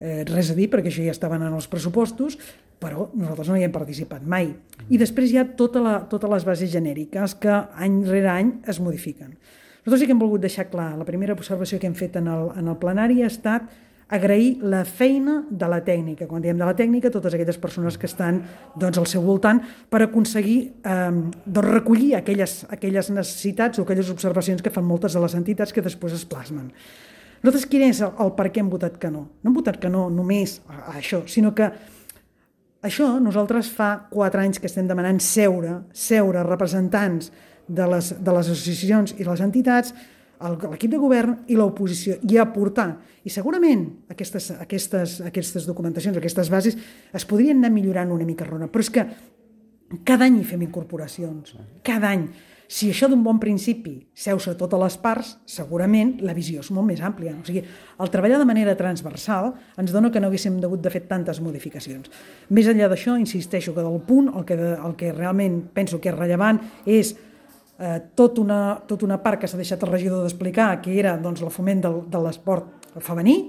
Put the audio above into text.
res a dir perquè això ja estaven en els pressupostos, però nosaltres no hi hem participat mai. I després hi ha totes les bases genèriques que any rere any es modifiquen. Nosaltres sí que hem volgut deixar clar, la primera observació que hem fet en el plenari ha estat agrair la feina de la tècnica. Quan diem de la tècnica, totes aquelles persones que estan al seu voltant per aconseguir recollir aquelles necessitats o aquelles observacions que fan moltes de les entitats que després es plasmen. Nosaltres quin és el per què hem votat que no? No hem votat que no només a això, sinó que això nosaltres fa 4 anys que estem demanant seure representants de les associacions i les entitats, l'equip de govern i l'oposició, i aportar. I segurament aquestes documentacions, aquestes bases, es podrien anar millorant una mica, però és que cada any hi fem incorporacions, cada any. Si això d'un bon principi seu-se totes les parts, segurament la visió és molt més àmplia. O sigui, el treballar de manera transversal ens dona que no haguéssim hagut de fer tantes modificacions. Més enllà d'això, insisteixo que del punt el que realment penso que és rellevant és tota una part que s'ha deixat el regidor d'explicar, que era el foment de l'esport femení,